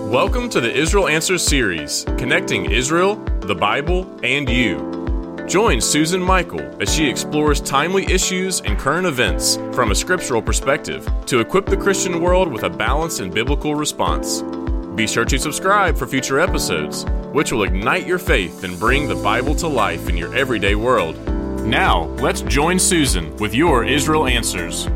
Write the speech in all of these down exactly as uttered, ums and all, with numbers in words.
Welcome to the Israel Answers series, connecting Israel, the Bible, and you. Join Susan Michael as she explores timely issues and current events from a scriptural perspective to equip the Christian world with a balanced and biblical response. Be sure to subscribe for future episodes, which will ignite your faith and bring the Bible to life in your everyday world. Now, let's join Susan with your Israel Answers.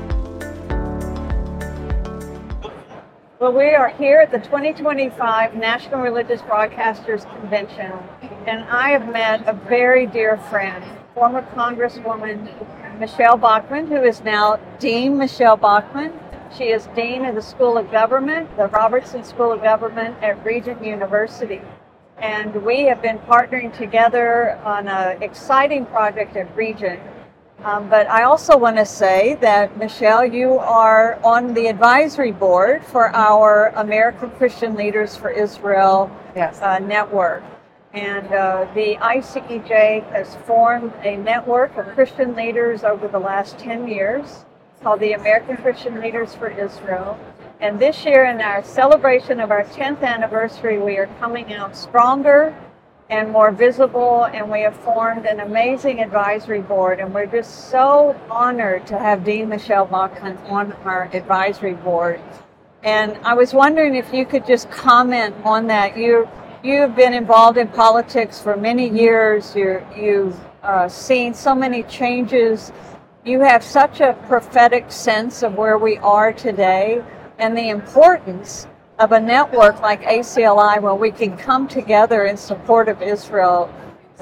Well, we are here at the twenty twenty-five National Religious Broadcasters Convention, and I have met a very dear friend, former Congresswoman Michele Bachmann, who is now Dean Michele Bachmann. She is Dean of the School of Government, the Robertson School of Government at Regent University. And we have been partnering together on an exciting project at Regent. Um, but I also want to say that, Michele, you are on the advisory board for our American Christian Leaders for Israel yes. uh, network. And uh, the I C E J has formed a network of Christian leaders over the last ten years called the American Christian Leaders for Israel. And this year, in our celebration of our tenth anniversary, we are coming out stronger and more visible, and we have formed an amazing advisory board, and we're just so honored to have Dean Michele Bachmann on our advisory board. And I was wondering if you could just comment on that. You, you've been involved in politics for many years. You're, you've uh, seen so many changes. You have such a prophetic sense of where we are today and the importance of a network like A C L I where we can come together in support of Israel.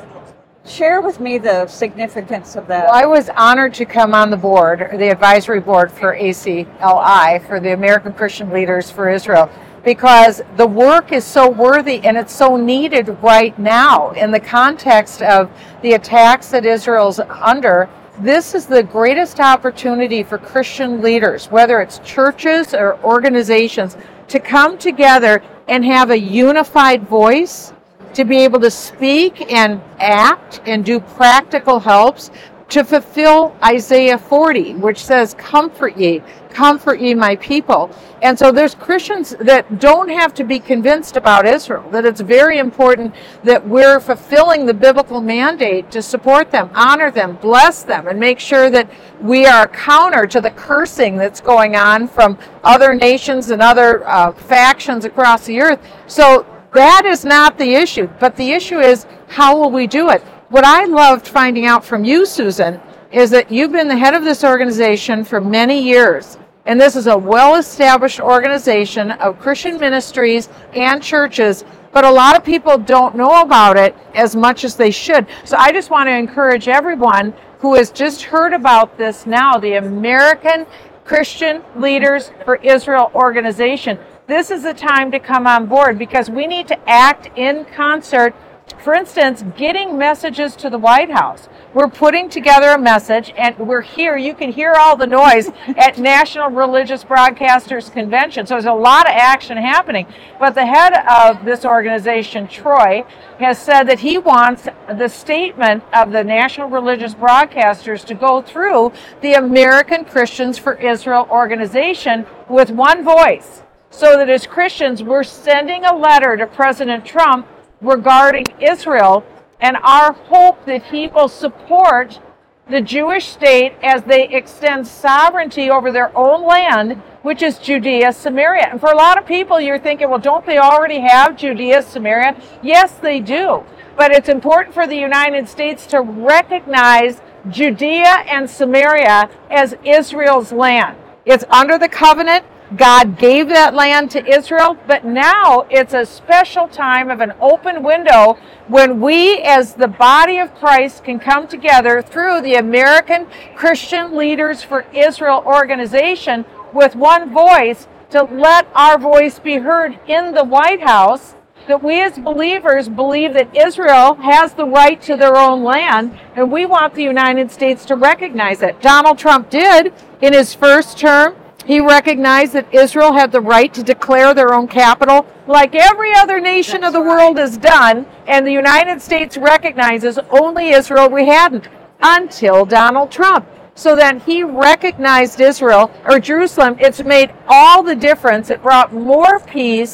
Share with me the significance of that. Well, I was honored to come on the board, the advisory board for A C L I, for the American Christian Leaders for Israel, because the work is so worthy and it's so needed right now in the context of the attacks that Israel's under. This is the greatest opportunity for Christian leaders, whether it's churches or organizations, to come together and have a unified voice, to be able to speak and act and do practical helps to fulfill Isaiah forty, which says, comfort ye, comfort ye my people. And so there's Christians that don't have to be convinced about Israel, that it's very important that we're fulfilling the biblical mandate to support them, honor them, bless them, and make sure that we are counter to the cursing that's going on from other nations and other uh, factions across the earth. So that is not the issue, but the issue is, how will we do it? What I loved finding out from you, Susan, is that you've been the head of this organization for many years. And this is a well-established organization of Christian ministries and churches, but a lot of people don't know about it as much as they should. So I just want to encourage everyone who has just heard about this now, the American Christian Leaders for Israel organization. This is the time to come on board because we need to act in concert. For instance, getting messages to the White House. We're putting together a message, and we're here. You can hear all the noise at National Religious Broadcasters Convention. So there's a lot of action happening. But the head of this organization, Troy, has said that he wants the statement of the National Religious Broadcasters to go through the American Christians for Israel organization with one voice. So that as Christians, we're sending a letter to President Trump regarding Israel and our hope that he will support the Jewish state as they extend sovereignty over their own land, which is Judea, Samaria. And for a lot of people, you're thinking, well, don't they already have Judea, Samaria? Yes, they do. But it's important for the United States to recognize Judea and Samaria as Israel's land. It's under the covenant. God gave that land to Israel, but now it's a special time of an open window when we as the body of Christ can come together through the American Christian Leaders for Israel organization with one voice to let our voice be heard in the White House, that we as believers believe that Israel has the right to their own land, and we want the United States to recognize it. Donald Trump did in his first term. He recognized that Israel had the right to declare their own capital, like every other nation That's of the right. world has done, and the United States recognizes only Israel. We hadn't until Donald Trump. So then he recognized Israel, or Jerusalem. It's made all the difference. It brought more peace,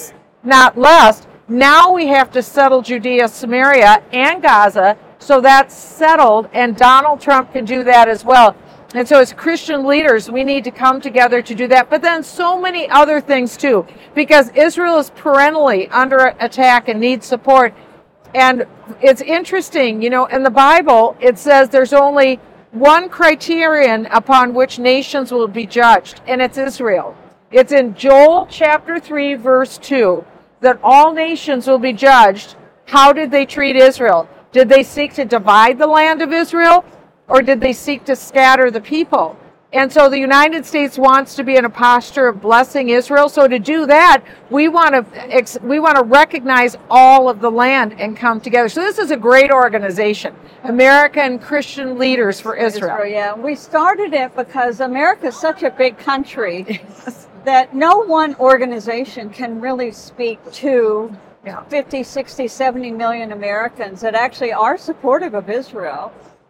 not less. Now we have to settle Judea, Samaria, and Gaza, so that's settled, and Donald Trump can do that as well. And so as Christian leaders, we need to come together to do that. But then so many other things too, because Israel is perennially under attack and needs support. And it's interesting, you know, in the Bible, it says there's only one criterion upon which nations will be judged, and it's Israel. It's in Joel chapter three, verse two, that all nations will be judged. How did they treat Israel? Did they seek to divide the land of Israel, or did they seek to scatter the people? And so the United States wants to be in a posture of blessing Israel. So to do that, we want to we want to recognize all of the land and come together. So this is a great organization, American Christian Leaders for Israel. Israel, yeah, we started it because America is such a big country that no one organization can really speak to Yeah. fifty, sixty, seventy million Americans that actually are supportive of Israel,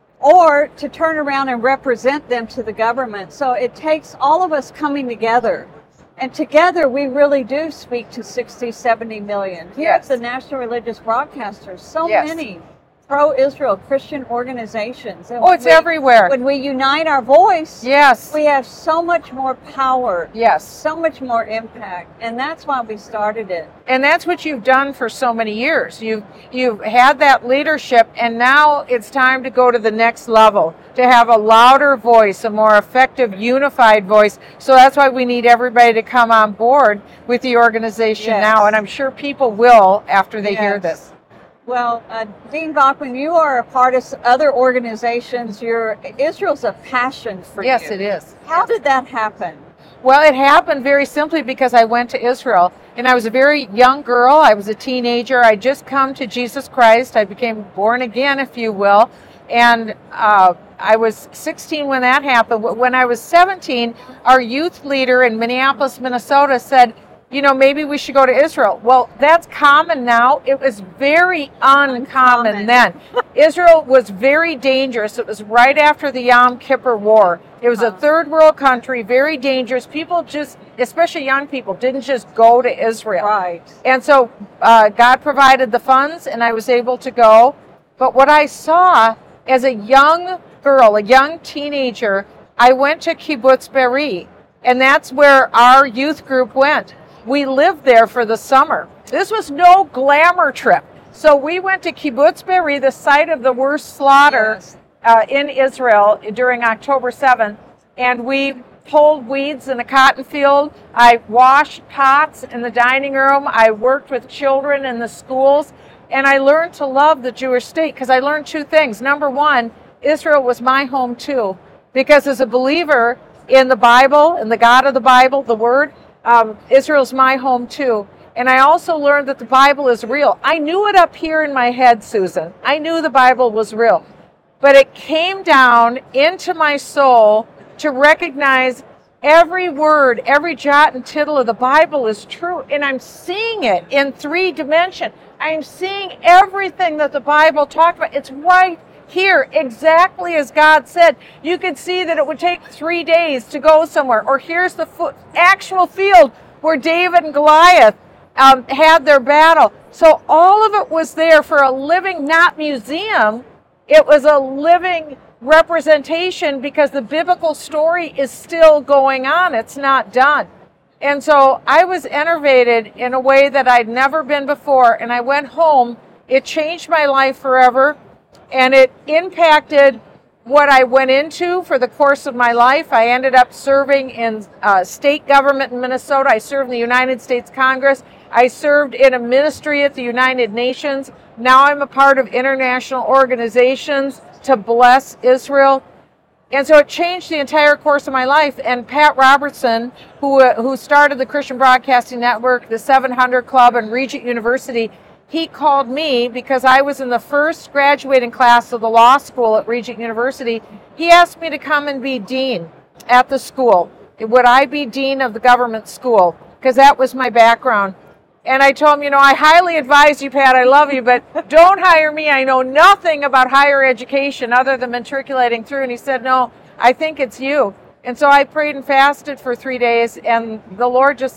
or to turn around and represent them to the government. So it takes all of us coming together. And together we really do speak to sixty, seventy million. Here Yes. at the National Religious Broadcasters, so Yes. many pro-Israel Christian organizations. And Oh, it's when we- everywhere. When we unite our voice, Yes. we have so much more power, Yes. so much more impact. And that's why we started it. And that's what you've done for so many years. You've you've had that leadership, and now it's time to go to the next level, to have a louder voice, a more effective, unified voice. So that's why we need everybody to come on board with the organization Yes. now, and I'm sure people will after they hear Yes. this. Well, uh, Dean Bachman, you are a part of other organizations. Your Israel's a passion for you. Yes, it is. How did that happen? Well, it happened very simply because I went to Israel, and I was a very young girl. I was a teenager. I just come to Jesus Christ. I became born again, if you will, and uh, I was sixteen when that happened. When I was seventeen, our youth leader in Minneapolis, Minnesota said, you know, maybe we should go to Israel. Well, that's common now. It was very uncommon, Uncommon. then. Israel was very dangerous. It was right after the Yom Kippur War. It was a third world country, very dangerous. People just, especially young people, didn't just go to Israel. Right. And so uh, God provided the funds, and I was able to go. But what I saw as a young girl, a young teenager, I went to Kibbutz Be'eri, and that's where our youth group went. We lived there for the summer. This was no glamour trip. So we went to Kibbutz Be'eri, the site of the worst slaughter Yes. uh, in Israel during October seventh, and we pulled weeds in a cotton field. I washed pots in the dining room. I worked with children in the schools, and I learned to love the Jewish state because I learned two things. Number one, Israel was my home too, because as a believer in the Bible, in the God of the Bible, the Word, Um, Israel's my home too. And I also learned that the Bible is real. I knew it up here in my head, Susan. I knew the Bible was real. But it came down into my soul to recognize every word, every jot and tittle of the Bible is true. And I'm seeing it in three dimension. I'm seeing everything that the Bible talked about. It's right here, exactly as God said. You could see that it would take three days to go somewhere. Or here's the fo- actual field where David and Goliath um, had their battle. So all of it was there for a living, not museum. It was a living representation because the biblical story is still going on. It's not done. And so I was enervated in a way that I'd never been before. And I went home. It changed my life forever. And it impacted what I went into for the course of my life. I ended up serving in uh, state government in Minnesota. I served in the United States Congress. I served in a ministry at the United Nations. Now I'm a part of international organizations to bless Israel. And so it changed the entire course of my life. And Pat Robertson, who, uh, who started the Christian Broadcasting Network, the seven hundred Club, and Regent University, he called me because I was in the first graduating class of the law school at Regent University. He asked me to come and be dean at the school. Would I be dean of the government school? Because that was my background. And I told him, you know, I highly advise you, Pat, I love you, but don't hire me. I know nothing about higher education other than matriculating through. And he said, no, I think it's you. And so I prayed and fasted for three days, and the Lord just said,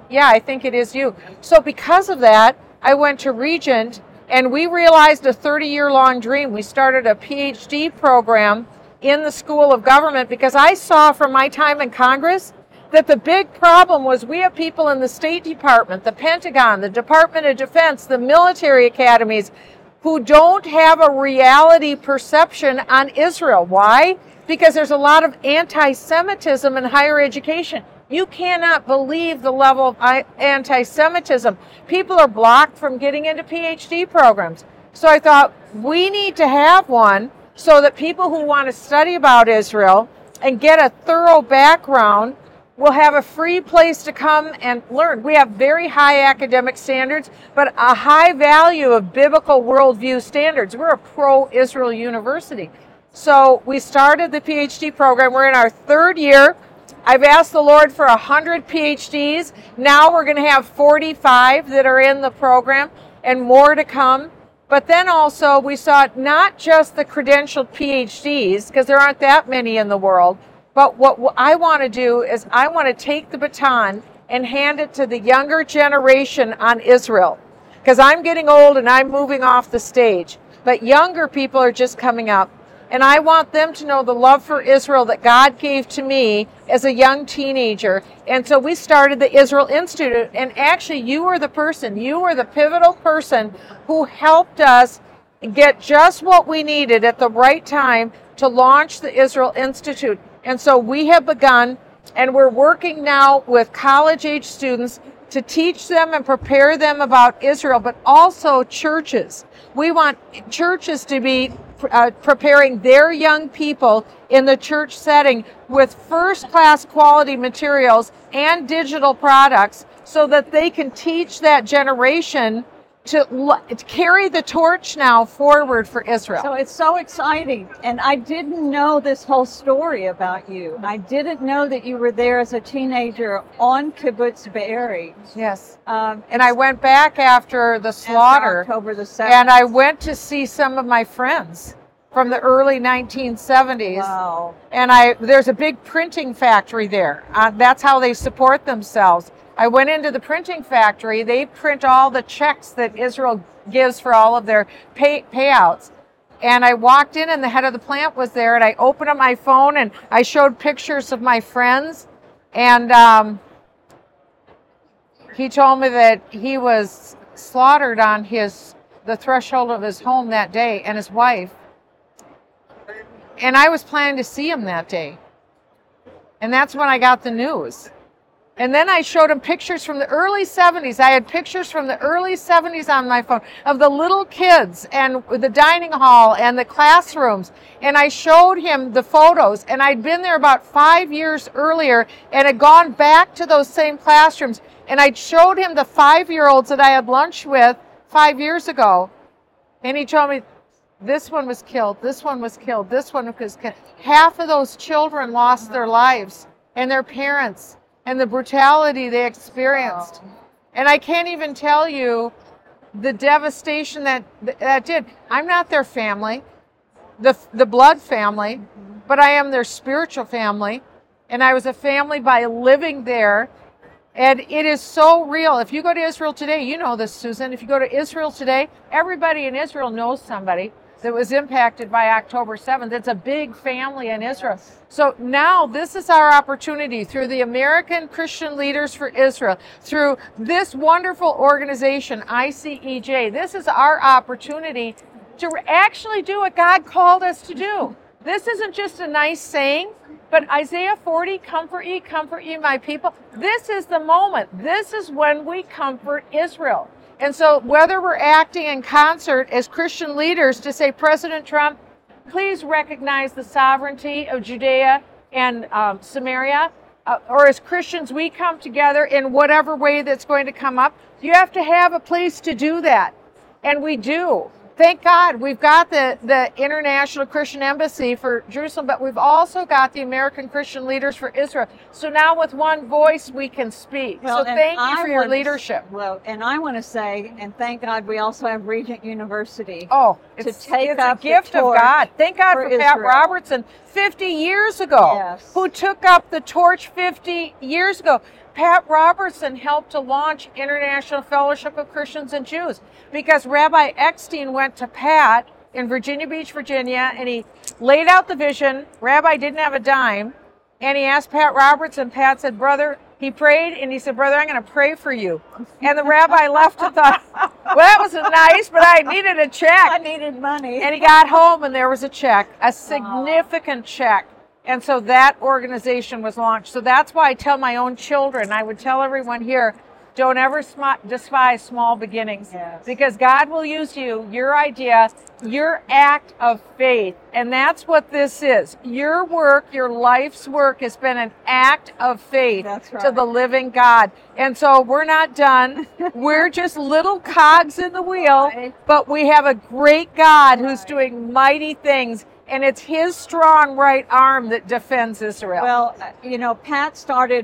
Yeah, I think it is you. So because of that, I went to Regent, and we realized a thirty-year-long dream. We started a P H D program in the School of Government because I saw from my time in Congress that the big problem was we have people in the State Department, the Pentagon, the Department of Defense, the military academies who don't have a reality perception on Israel. Why? Because there's a lot of anti-Semitism in higher education. You cannot believe the level of anti-Semitism. People are blocked from getting into P H D programs. So I thought we need to have one so that people who want to study about Israel and get a thorough background will have a free place to come and learn. We have very high academic standards, but a high value of biblical worldview standards. We're a pro-Israel university. So we started the P H D program. We're in our third year. I've asked the Lord for one hundred P H Ds. Now we're going to have forty-five that are in the program and more to come. But then also we sought not just the credentialed P H Ds, because there aren't that many in the world, but what I want to do is I want to take the baton and hand it to the younger generation on Israel. Because I'm getting old and I'm moving off the stage. But younger people are just coming up. And I want them to know the love for Israel that God gave to me as a young teenager. And so we started the Israel Institute. And actually, you were the person, you were the pivotal person who helped us get just what we needed at the right time to launch the Israel Institute. And so we have begun, and we're working now with college-age students to teach them and prepare them about Israel, but also churches. We want churches to be uh, preparing their young people in the church setting with first-class quality materials and digital products so that they can teach that generation to, to carry the torch now forward for Israel. So it's so exciting. And I didn't know this whole story about you. I didn't know that you were there as a teenager on Kibbutz Be'eri. Yes. Um, and I went back after the slaughter. After October the seventh. And I went to see some of my friends from the early nineteen seventies. Wow. And I there's a big printing factory there. Uh, that's how they support themselves. I went into the printing factory. They print all the checks that Israel gives for all of their pay, payouts. And I walked in and the head of the plant was there, and I opened up my phone and I showed pictures of my friends. And um, he told me that he was slaughtered on his the threshold of his home that day, and his wife. And I was planning to see him that day. And that's when I got the news. And then I showed him pictures from the early seventies. I had pictures from the early seventies on my phone of the little kids and the dining hall and the classrooms. And I showed him the photos. And I'd been there about five years earlier and had gone back to those same classrooms. And I showed him the five-year-olds that I had lunch with five years ago. And he told me, this one was killed, this one was killed, this one was killed. Half of those children lost their lives and their parents, and the brutality they experienced. Wow. And I can't even tell you the devastation that that did. I'm not their family, the the blood family, mm-hmm. but I am their spiritual family. And I was a family by living there. And it is so real. If you go to Israel today, you know this, Susan, if you go to Israel today, everybody in Israel knows somebody that was impacted by October seventh. It's a big family in Israel. So now this is our opportunity through the American Christian Leaders for Israel, through this wonderful organization, I C E J. This is our opportunity to actually do what God called us to do. This isn't just a nice saying, but Isaiah forty, comfort ye, comfort ye, my people. This is the moment. This is when we comfort Israel. And so whether we're acting in concert as Christian leaders to say, President Trump, please recognize the sovereignty of Judea and um, Samaria, uh, or as Christians, we come together in whatever way that's going to come up. You have to have a place to do that. And we do. Thank God we've got the, the International Christian Embassy for Jerusalem, but we've also got the American Christian Leaders for Israel. So now with one voice we can speak. Well, so thank you for your leadership. To, well, and I want to say, and thank God we also have Regent University. Oh, to it's, take it's up a gift the of God. Thank God for, for Pat Robertson fifty years ago, yes. who took up the torch fifty years ago. Pat Robertson helped to launch International Fellowship of Christians and Jews, because Rabbi Eckstein went to Pat in Virginia Beach, Virginia, and he laid out the vision. Rabbi didn't have a dime, and he asked Pat Robertson. Pat said, brother, he prayed, and he said, brother, I'm going to pray for you. And the rabbi left and thought, well, that was nice, but I needed a check. I needed money. And he got home, and there was a check, a significant check. And so that organization was launched. So that's why I tell my own children, I would tell everyone here, don't ever sm- despise small beginnings. Yes. Because God will use you, your idea, your act of faith. And that's what this is. Your work, your life's work has been an act of faith That's right. to the living God. And so we're not done. We're just little cogs in the wheel, Right. but we have a great God who's Right. doing mighty things. And it's his strong right arm that defends Israel. Well, uh, you know, Pat started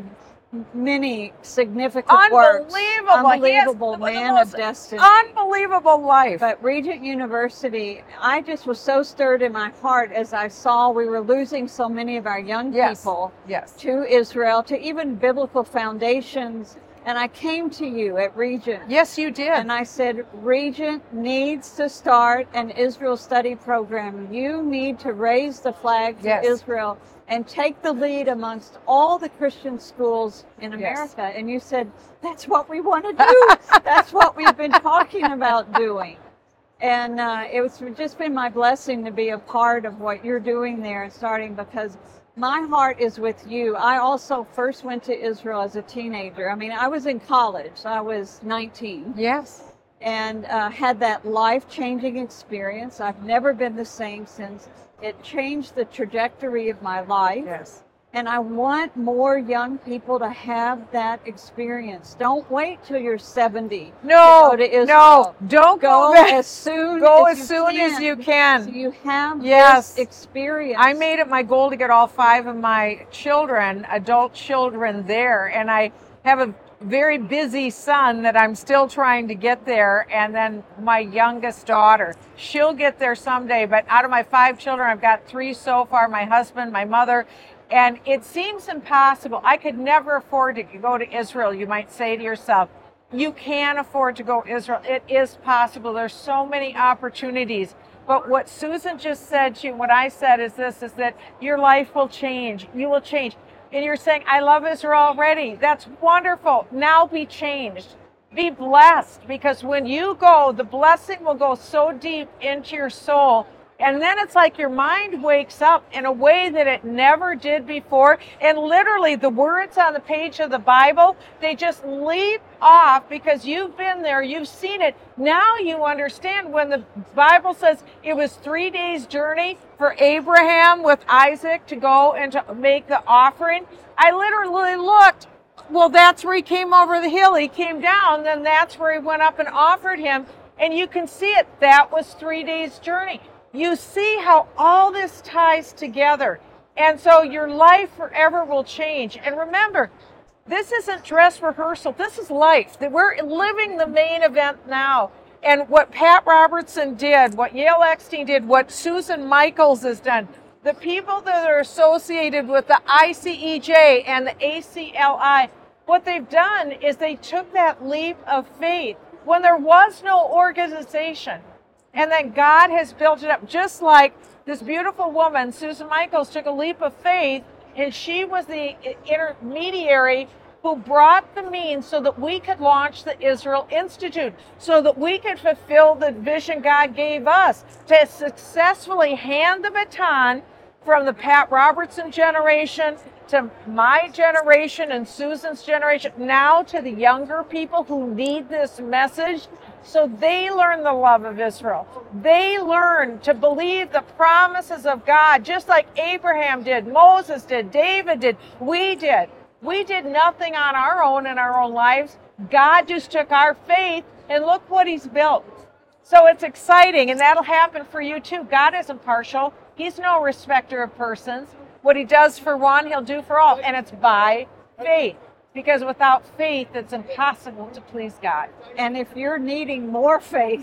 many significant works. Unbelievable. He has Unbelievable the man most of destiny. Unbelievable life. But Regent University, I just was so stirred in my heart as I saw we were losing so many of our young Yes. people Yes. to Israel, to even biblical foundations. And I came to you at Regent. Yes, you did. And I said, Regent needs to start an Israel study program. You need to raise the flag for Yes. Israel and take the lead amongst all the Christian schools in Yes. America. And you said, that's what we want to do. That's what we've been talking about doing. And uh, it's just been my blessing to be a part of what you're doing there and starting, because my heart is with you. I also first went to Israel as a teenager. I mean, I was in college. I was nineteen. Yes. And uh, had that life-changing experience. I've never been the same since. It changed the trajectory of my life. Yes. And I want more young people to have that experience. Don't wait till you're seventy No. to go to Israel. No. Don't Go go, back. as soon Go as as you soon as can, you can. so you have Yes. this experience. I made it my goal to get all five of my children, adult children, there. And I have a very busy son that I'm still trying to get there. And then my youngest daughter, she'll get there someday. But out of my five children, I've got three so far, my husband, my mother. And it seems impossible. I could never afford to go to Israel. You might say to yourself, you can afford to go to Israel. It is possible. There's so many opportunities. But what Susan just said to you, what I said is this, is that your life will change. You will change. And you're saying, I love Israel already. That's wonderful. Now be changed. Be blessed. Because when you go, the blessing will go so deep into your soul. And then it's like your mind wakes up in a way that it never did before. And literally the words on the page of the Bible, they just leap off because you've been there, you've seen it. Now you understand when the Bible says it was three days journey for Abraham with Isaac to go and to make the offering. I literally looked, well, that's where he came over the hill. He came down, then that's where he went up and offered him. And you can see it. That was three days journey. You see how all this ties together. And so your life forever will change. And remember, this isn't dress rehearsal. This is life. That we're living the main event now. And what Pat Robertson did, what Yael Eckstein did, what Susan Michaels has done, the people that are associated with the I C E J and the A C L I, what they've done is they took that leap of faith when there was no organization. And then God has built it up, just like this beautiful woman, Susan Michaels, took a leap of faith, and she was the intermediary who brought the means so that we could launch the Israel Institute, so that we could fulfill the vision God gave us to successfully hand the baton from the Pat Robertson generation to my generation and Susan's generation, now to the younger people who need this message. So they learn the love of Israel. They learn to believe the promises of God, just like Abraham did, Moses did, David did, we did. We did nothing on our own in our own lives. God just took our faith, and look what he's built. So it's exciting, and that'll happen for you too. God isn't partial. He's no respecter of persons. What he does for one, he'll do for all, and it's by faith. Because without faith, it's impossible to please God. And if you're needing more faith,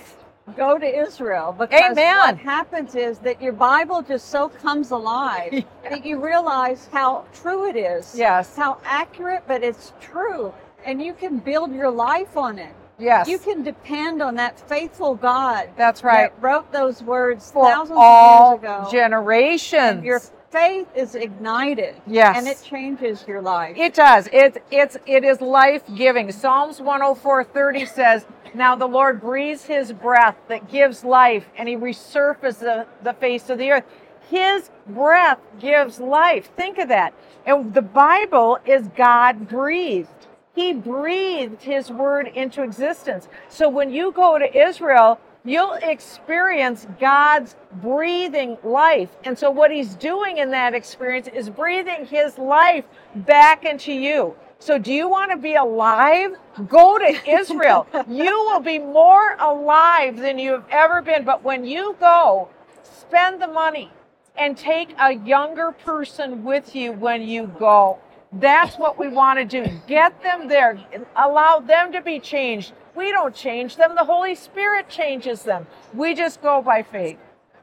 go to Israel, because Amen. what happens is that your Bible just so comes alive Yeah. that you realize how true it is. Yes. How accurate, but it's true. And you can build your life on it. Yes. You can depend on that faithful God That's right. that wrote those words For thousands all of years ago. generations. And your faith is ignited. Yes. And it changes your life. It does. It, it's, it is life-giving. Psalms one oh four thirty says, now the Lord breathes his breath that gives life, and he resurfaces the, the face of the earth. His breath gives life. Think of that. And the Bible is God-breathed. He breathed his word into existence. So when you go to Israel, you'll experience God's breathing life. And so what he's doing in that experience is breathing his life back into you. So do you want to be alive? Go to Israel. You will be more alive than you have ever been. But when you go, spend the money and take a younger person with you when you go. That's what we want to do. Get them there. Allow them to be changed. We don't change them. The Holy Spirit changes them. We just go by faith.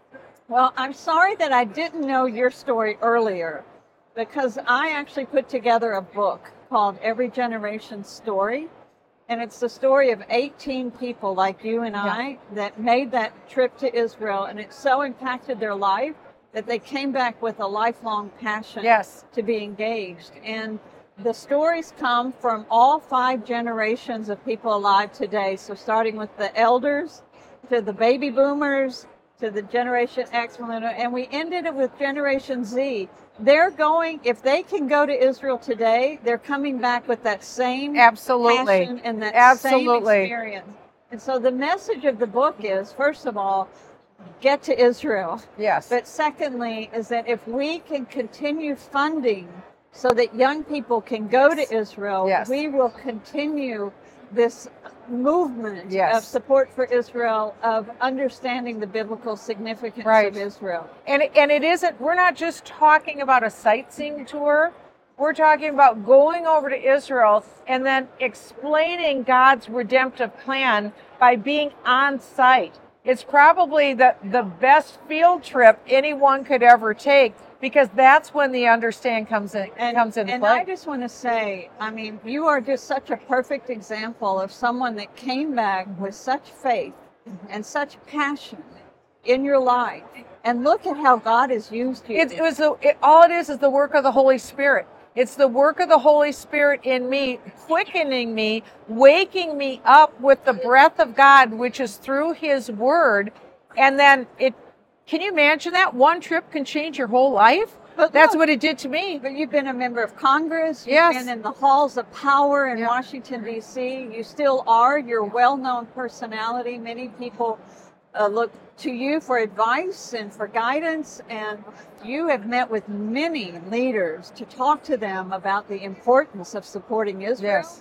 Well, I'm sorry that I didn't know your story earlier, because I actually put together a book called Every Generation's Story. And it's the story of eighteen people like you and I Yeah. that made that trip to Israel. And it so impacted their life that they came back with a lifelong passion Yes. to be engaged. And the stories come from all five generations of people alive today. So starting with the elders to the baby boomers to the Generation X, millennial, and we ended it with Generation Z. They're going, if they can go to Israel today, they're coming back with that same Absolutely. passion and that Absolutely. same experience. And so the message of the book is, first of all, get to Israel. Yes. But secondly, is that if we can continue funding so that young people can go to Israel, Yes. we will continue this movement Yes. of support for Israel, of understanding the biblical significance Right. of Israel. And and it isn't, we're not just talking about a sightseeing tour. We're talking about going over to Israel and then explaining God's redemptive plan by being on site. It's probably the, the best field trip anyone could ever take, because that's when the understand comes in And, comes into and play. I just want to say, I mean, you are just such a perfect example of someone that came back with such faith and such passion in your life. And look at how God has used you. It, it was the, it, all it is is the work of the Holy Spirit. It's the work of the Holy Spirit in me, quickening me, waking me up with the breath of God, which is through his word. And then it, can you imagine that? One trip can change your whole life? But That's look, what it did to me. But you've been a member of Congress. You've Yes. been in the halls of power in Yeah. Washington, D C. You still are. You're a well-known personality. Many people uh, look to you for advice and for guidance. And you have met with many leaders to talk to them about the importance of supporting Israel. Yes.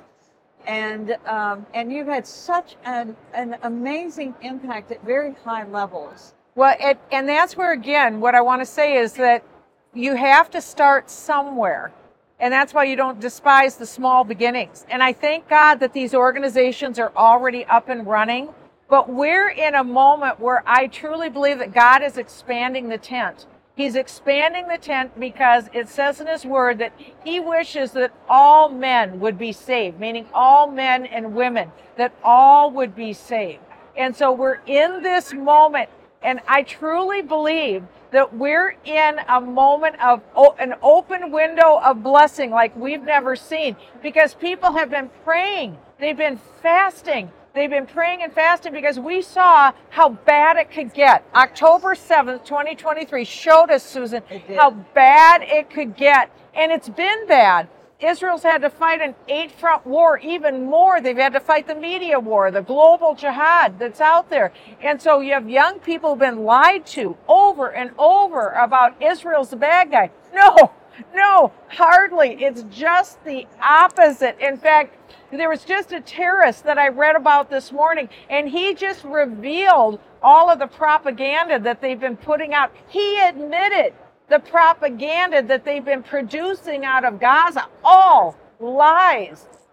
And um, and you've had such an, an amazing impact at very high levels. Well, it, and that's where, again, what I want to say is that you have to start somewhere. And that's why you don't despise the small beginnings. And I thank God that these organizations are already up and running. But we're in a moment where I truly believe that God is expanding the tent. He's expanding the tent because it says in his word that he wishes that all men would be saved, meaning all men and women, that all would be saved. And so we're in this moment. And I truly believe that we're in a moment of o- an open window of blessing like we've never seen, because people have been praying. They've been fasting. They've been praying and fasting because we saw how bad it could get. October seventh, twenty twenty-three showed us, Susan, It did. how bad it could get. And it's been bad. Israel's had to fight an eight-front war, even more. They've had to fight the media war, the global jihad that's out there. And so you have young people who've been lied to over and over about Israel's the bad guy. No, no, hardly. It's just the opposite. In fact, there was just a terrorist that I read about this morning, and he just revealed all of the propaganda that they've been putting out. He admitted the propaganda that they've been producing out of Gaza, all lies.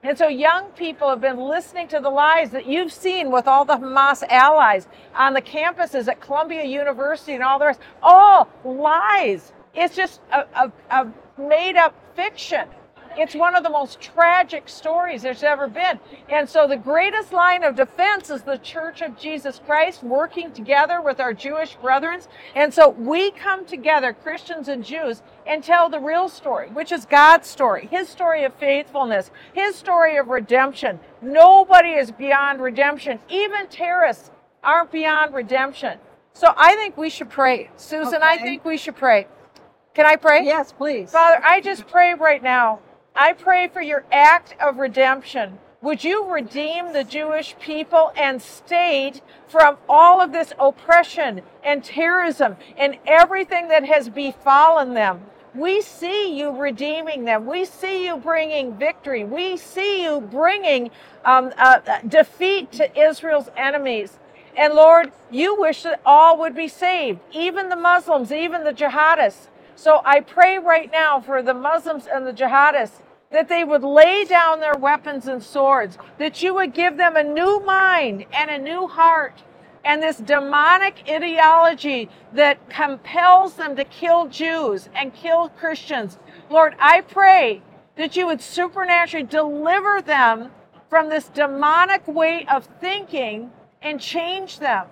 And so young people have been listening to the lies that you've seen with all the Hamas allies on the campuses at Columbia University and all the rest. All lies. It's just a, a, a made-up fiction. It's one of the most tragic stories there's ever been. And so the greatest line of defense is the Church of Jesus Christ working together with our Jewish brethren. And so we come together, Christians and Jews, and tell the real story, which is God's story, his story of faithfulness, his story of redemption. Nobody is beyond redemption. Even terrorists aren't beyond redemption. So I think we should pray. Susan, okay. I think we should pray. Can I pray? Yes, please. Father, I just pray right now. I pray for your act of redemption. Would you redeem the Jewish people and state from all of this oppression and terrorism and everything that has befallen them? We see you redeeming them. We see you bringing victory. We see you bringing um, uh, defeat to Israel's enemies. And Lord, you wish that all would be saved, even the Muslims, even the jihadists. So I pray right now for the Muslims and the jihadists that they would lay down their weapons and swords, that you would give them a new mind and a new heart, and this demonic ideology that compels them to kill Jews and kill Christians. Lord, I pray that you would supernaturally deliver them from this demonic way of thinking and change them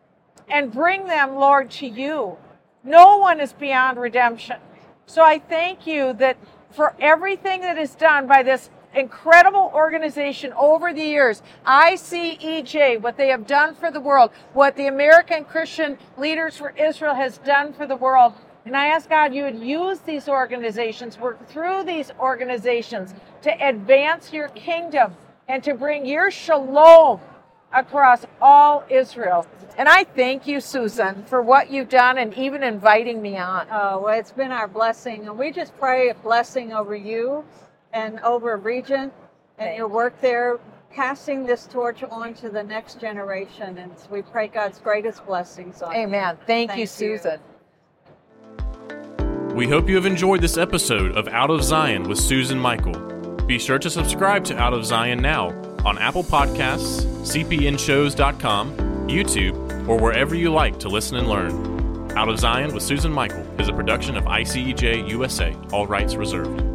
and bring them, Lord, to you. No one is beyond redemption. So I thank you that for everything that is done by this incredible organization over the years, I C E J, what they have done for the world, what the American Christian Leaders for Israel has done for the world. And I ask God you would use these organizations, work through these organizations to advance your kingdom and to bring your shalom across all Israel. And I thank you, Susan, for what you've done and even inviting me on. Oh, well, it's been our blessing. And we just pray a blessing over you and over Regent and your work there, passing this torch on to the next generation. And we pray God's greatest blessings on you. Amen. Thank, Thank you, Susan. You. We hope you have enjoyed this episode of Out of Zion with Susan Michael. Be sure to subscribe to Out of Zion now on Apple Podcasts, c p n shows dot com, YouTube, or wherever you like to listen and learn. Out of Zion with Susan Michael is a production of I C E J U S A, all rights reserved.